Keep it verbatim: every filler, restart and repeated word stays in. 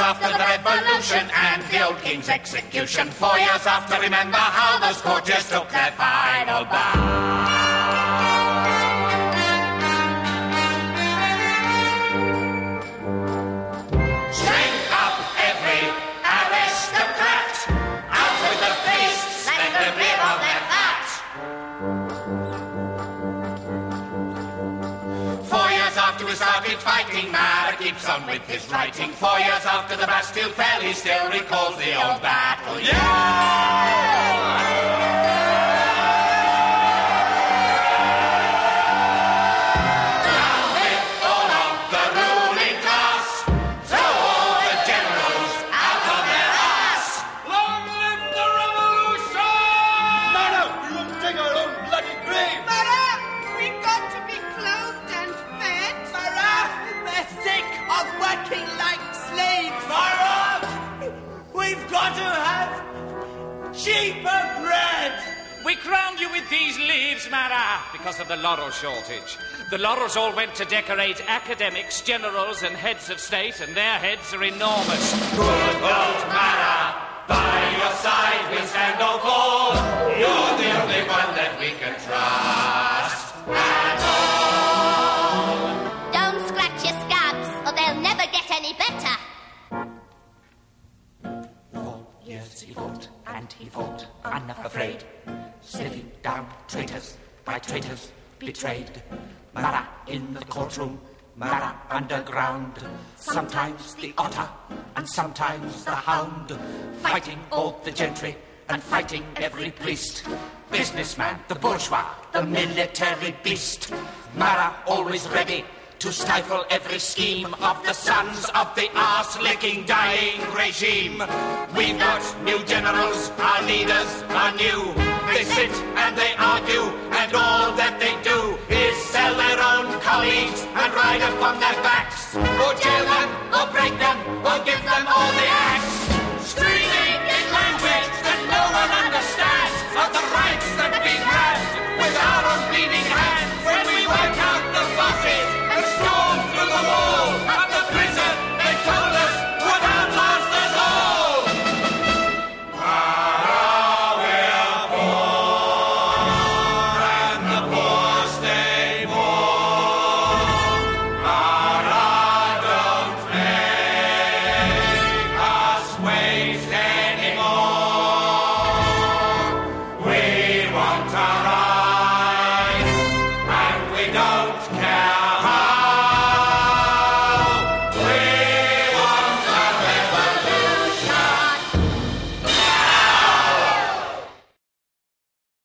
after the revolution and the old king's execution. Four years after, remember how those courtiers took their final bow. We started fighting, Marat keeps on with his writing. Four years after the Bastille fell, he still recalls the old battle. Yeah! Down with all of the ruling class, throw all the generals out of their ass. Long live the revolution! No, no, we won't dig our own bloody grave. Marat, we've got to be clothed and fed. We're sick of working like slaves. Marat! We've got to have cheaper bread. We crowned you with these leaves, Marat, because of the laurel shortage. The laurels all went to decorate academics, generals, and heads of state, and their heads are enormous. Good old Marat, by your side we stand or fall. You're the only one that we can trust at all. Don't scratch your scabs, or they'll never get any better. Four years he fought, and he fought, enough afraid, sniffing down traitors, by traitors betrayed. Marat in the courtroom, Marat underground, sometimes the otter, and sometimes the hound, fighting all the gentry, and fighting every priest, businessman, the bourgeois, the military beast. Marat always ready to stifle every scheme of the sons of the arse-licking dying regime. We've got new generals, our leaders are new. They sit and they argue, and all that they do is sell their own colleagues and ride upon their backs, or jail them, or break them, or give them all the axe. Screaming in language that no one understands of the rights that we grant with our own bleeding hands when we wipe out the bosses and storm through the wall of the prison they told us would outlast us all. Marat, we're poor, and the poor stay poor. Marat, don't make us wait anymore. We want our